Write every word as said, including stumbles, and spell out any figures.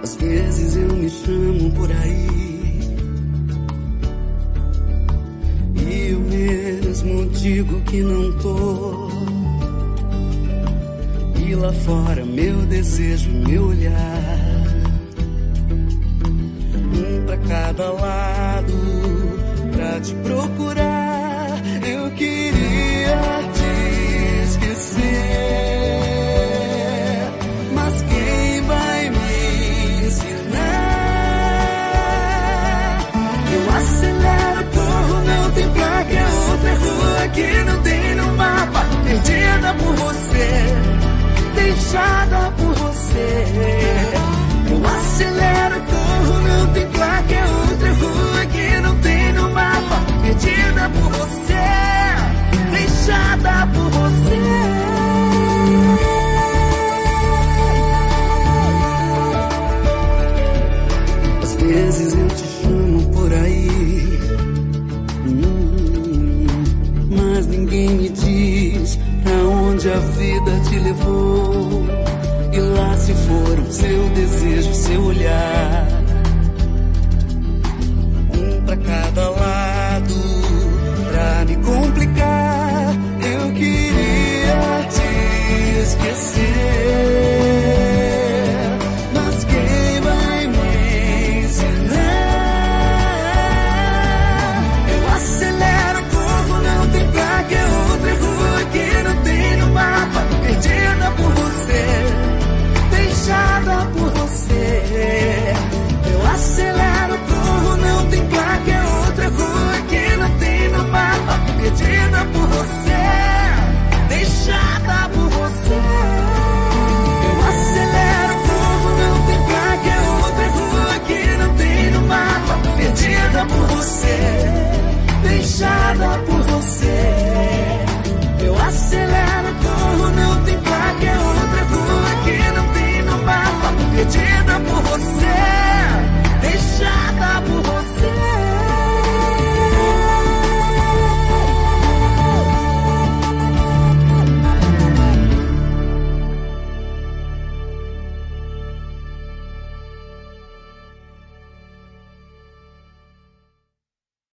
Às vezes eu me chamo por aí e eu mesmo digo que não tô. E lá fora meu desejo, meu olhar, um pra cada lado, pra te procurar. Eu queria te esquecer, mas quem vai me ensinar? Eu acelero, corro, não tem placa, é outra rua que não tem no mapa. Perdida por você, deixada por você. Eu acelero, corro, não tem placa, é outra rua que não tem no mapa. Perdida por você, deixada por você. Às vezes eu te chamo por aí, hum, mas ninguém me diz pra onde a vida te levou. E lá se foram seu desejo, seu olhar, um pra cada lado, pra me complicar. Eu queria te esquecer, mas quem vai me ensinar? Eu acelero, corro, não tem placa, é outra rua que não tem no mapa. Perdida por você, deixada por você. Eu acelero, corro, não tem placa, é outra rua que não tem no mapa. Perdida por você, deixada por você. Eu acelero, corro, não tem placa, é outra rua que não tem no mapa. Perdida por você, deixada por você. Eu acelero, corro, não tem placa, é outra rua que não tem no mapa. Perdida